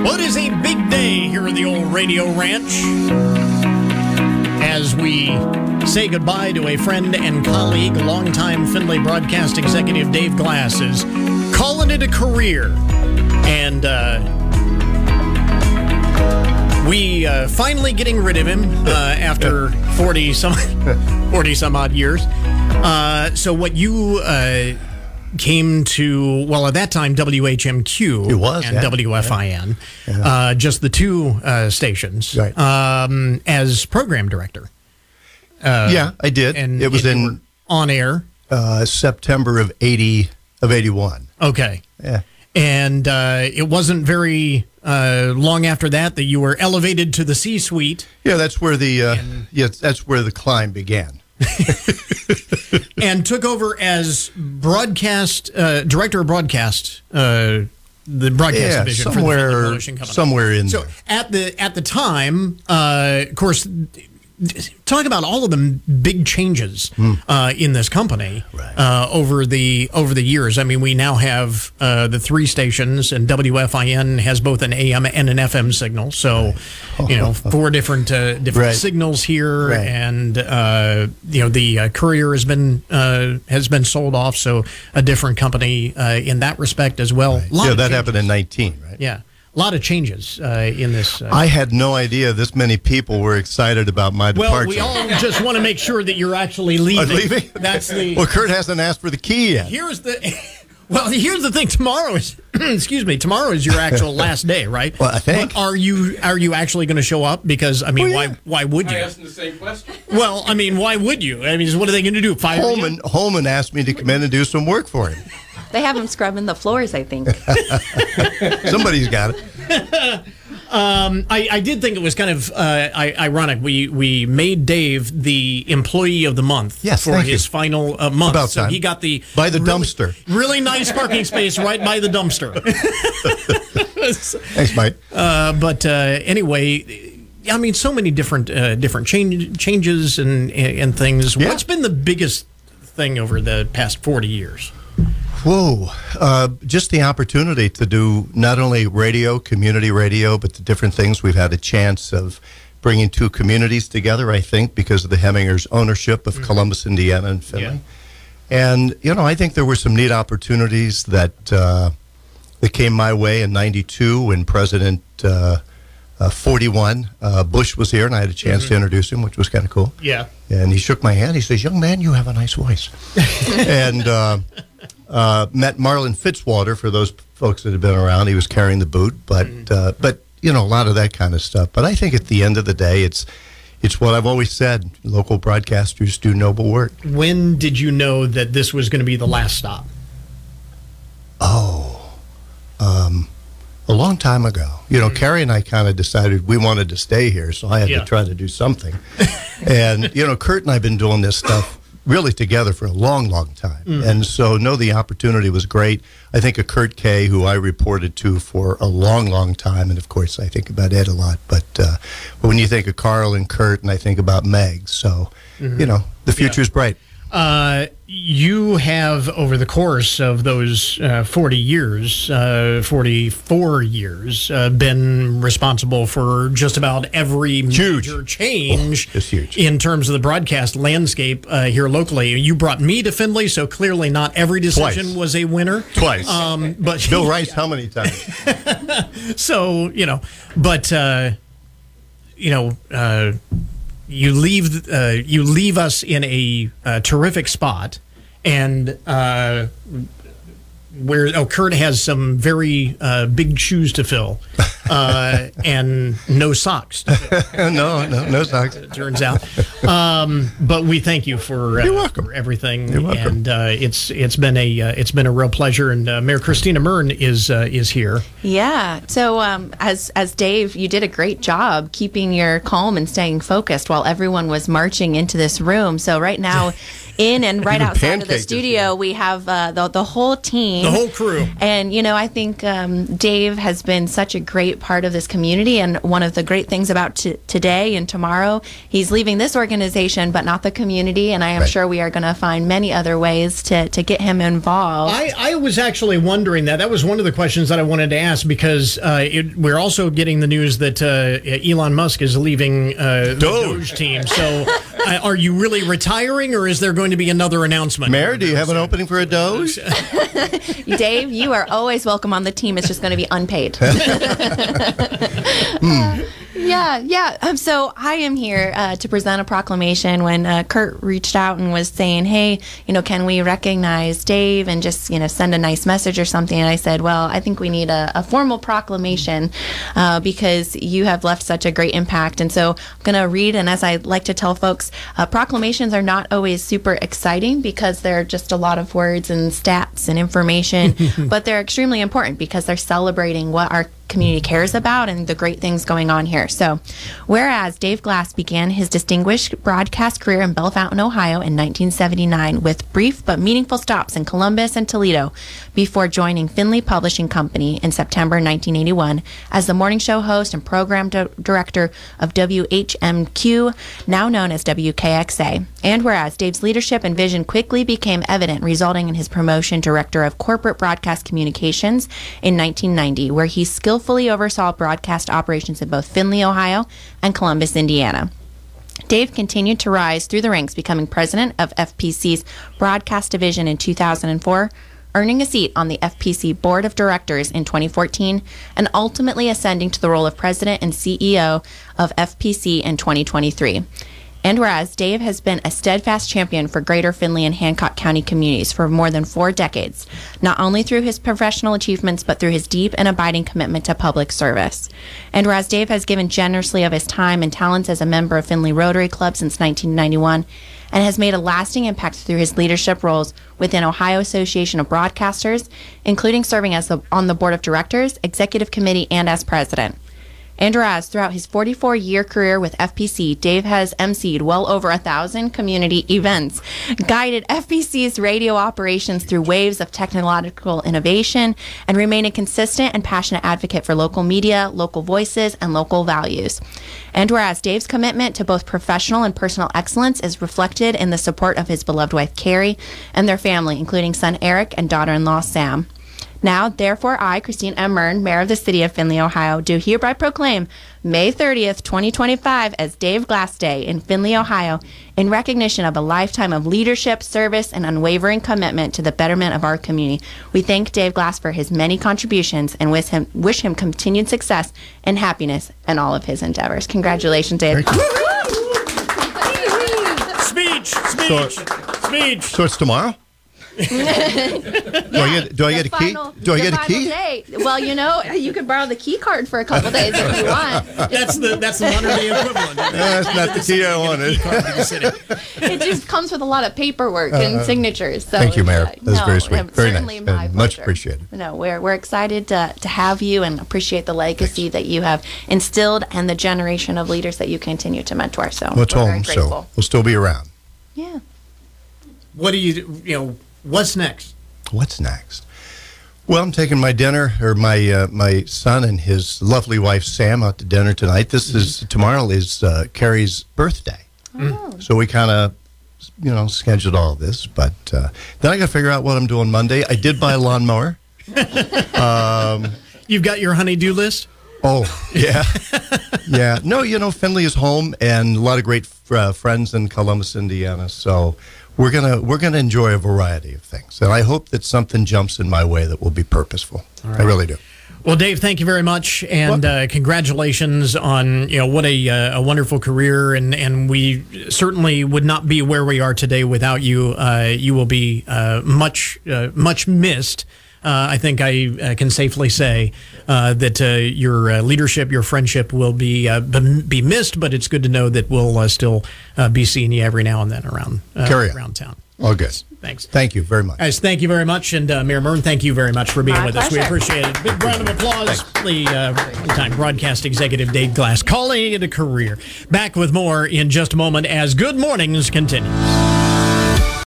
Well, it is a big day here at the old Radio Ranch as we say goodbye to a friend and colleague, longtime Findlay broadcast executive Dave Glass is calling it a career. And we finally getting rid of him after 40 some odd years. So what you came to, well, at that time, WHMQ it was, and WFIN, just the two stations, right. As program director. Yeah, I did. And it was on air September of 81. Okay. Yeah. And it wasn't very long after that you were elevated to the C-suite. Yeah, that's where that's where the climb began. And took over as broadcast director of broadcast, the broadcast division for the Findlay Publishing Company. Somewhere in so there. At the time, of course, talk about all of the big changes in this company over the years. I mean, we now have the three stations, and WFIN has both an AM and an FM signal. So, four different signals here, and the Courier has been sold off, so a different company in that respect as well. Yeah, that happened in 19, right? Yeah. A lot of changes in this. I had no idea this many people were excited about my departure. Well, we all just want to make sure that you're actually leaving. Leaving? That's the. Well, Kurt hasn't asked for the key yet. Here's the thing. Tomorrow is, tomorrow is your actual last day, right? Well, I think. But are you actually going to show up? Because I mean, why would you? I asked him the same question. Well, I mean, why would you? I mean, what are they going to do? Fire you? Holman asked me to come in and do some work for him. They have him scrubbing the floors, I think. Somebody's got it. I did think it was kind of ironic. We made Dave the employee of the month for his final month. About so time. he got the dumpster. Really nice parking space right by the dumpster. Thanks, Mike. But anyway, I mean, so many different changes and things. Yeah. What's been the biggest thing over the past 40 years? Whoa. Just the opportunity to do not only radio, community radio, but the different things. We've had a chance of bringing two communities together, I think, because of the Hemingers' ownership of Columbus, Indiana, and Findlay. Yeah. And, I think there were some neat opportunities that came my way in 92 when President 41, Bush was here, and I had a chance to introduce him, which was kind of cool. Yeah. And he shook my hand. He says, "Young man, you have a nice voice." And met Marlon Fitzwater, for those folks that have been around. He was carrying the boot, but a lot of that kind of stuff. But I think at the end of the day, it's what I've always said: local broadcasters do noble work. When did you know that this was going to be the last stop? A long time ago. Carrie and I kind of decided we wanted to stay here, so I had to try to do something. And, Kurt and I have been doing this stuff really together for a long, long time. And so, the opportunity was great. I think of Kurt Kay, who I reported to for a long, long time, and of course I think about Ed a lot. But when you think of Carl and Kurt, and I think about Meg, so, the future's bright. You have, over the course of those 44 years, been responsible for just about every major change in terms of the broadcast landscape here locally. You brought me to Findlay, so clearly not every decision was a winner. Twice. But Bill Rice, how many times? So, you leave us in a terrific spot, and Kurt has some very big shoes to fill, and no socks to fill. No socks. It turns out, but we thank you for everything. You're welcome. And it's been a real pleasure. And Mayor Christina Mern is here. Yeah. So as Dave, you did a great job keeping your calm and staying focused while everyone was marching into this room. So right now, in and right Even outside of the pancaked studio, we have the whole team. The whole crew. And, I think Dave has been such a great part of this community. And one of the great things about today and tomorrow, he's leaving this organization, but not the community. And I am sure we are going to find many other ways to get him involved. I was actually wondering that. That was one of the questions that I wanted to ask, because we're also getting the news that Elon Musk is leaving the Doge team. So are you really retiring, or is there going to be another announcement? Mayor, do you have an opening for a Doge? Dave, you are always welcome on the team. It's just going to be unpaid. Yeah. So I am here to present a proclamation. When Kurt reached out and was saying, hey, can we recognize Dave and just, send a nice message or something? And I said, well, I think we need a formal proclamation because you have left such a great impact. And so I'm going to read, and as I like to tell folks, proclamations are not always super exciting because they're just a lot of words and stats and information, but they're extremely important because they're celebrating what our community cares about and the great things going on here. So, whereas Dave Glass began his distinguished broadcast career in Bellefontaine, Ohio in 1979 with brief but meaningful stops in Columbus and Toledo before joining Findlay Publishing Company in September 1981 as the morning show host and program director of WHMQ, now known as WKXA. And whereas Dave's leadership and vision quickly became evident, resulting in his promotion to Director of Corporate Broadcast Communications in 1990, where he skillfully oversaw broadcast operations in both Findlay, Ohio, and Columbus, Indiana. Dave continued to rise through the ranks, becoming president of FPC's broadcast division in 2004, earning a seat on the FPC board of directors in 2014, and ultimately ascending to the role of president and CEO of FPC in 2023. And whereas Dave has been a steadfast champion for Greater Findlay and Hancock County communities for more than 4 decades, not only through his professional achievements, but through his deep and abiding commitment to public service. And whereas Dave has given generously of his time and talents as a member of Findlay Rotary Club since 1991, and has made a lasting impact through his leadership roles within Ohio Association of Broadcasters, including serving as on the board of directors, executive committee, and as president. And whereas throughout his 44-year career with FPC, Dave has emceed well over 1,000 community events, guided FPC's radio operations through waves of technological innovation, and remained a consistent and passionate advocate for local media, local voices, and local values. And whereas Dave's commitment to both professional and personal excellence is reflected in the support of his beloved wife, Carrie, and their family, including son Eric and daughter-in-law, Sam. Now, therefore, I, Christine M. Mern, Mayor of the City of Findlay, Ohio, do hereby proclaim May 30th, 2025 as Dave Glass Day in Findlay, Ohio, in recognition of a lifetime of leadership, service, and unwavering commitment to the betterment of our community. We thank Dave Glass for his many contributions and wish him continued success and happiness in all of his endeavors. Congratulations, Dave. Speech. So it's tomorrow? Do I get a key? Do I get a key? Day. Well, you could borrow the key card for a couple days if you want. That's the modern day equivalent. That's not the key I wanted. It just comes with a lot of paperwork and signatures. So thank you, Mayor. That was very sweet. Very certainly nice. Much appreciated. No, we're excited to have you and appreciate the legacy that you have instilled and the generation of leaders that you continue to mentor. So it's home, so we'll still be around. Yeah. What do what's next? What's next? Well, I'm taking my son and his lovely wife Sam out to dinner tonight. Tomorrow is Carrie's birthday, so we kind of scheduled all of this. But then I got to figure out what I'm doing Monday. I did buy a lawnmower. You've got your honey-do list? Oh yeah, yeah. No, Findlay is home and a lot of great friends in Columbus, Indiana. So. We're gonna enjoy a variety of things, and I hope that something jumps in my way that will be purposeful. Right. I really do. Well, Dave, thank you very much, and congratulations on what a wonderful career, and we certainly would not be where we are today without you. You will be much missed. I think I can safely say that your leadership, your friendship will be missed, but it's good to know that we'll still be seeing you every now and then around town. All good. Thanks. Thank you very much. Guys, thank you very much. And Mayor Mern, thank you very much for being with us. We appreciate it. Big round of applause. The full-time broadcast executive, Dave Glass, calling it a career. Back with more in just a moment as Good Mornings continues.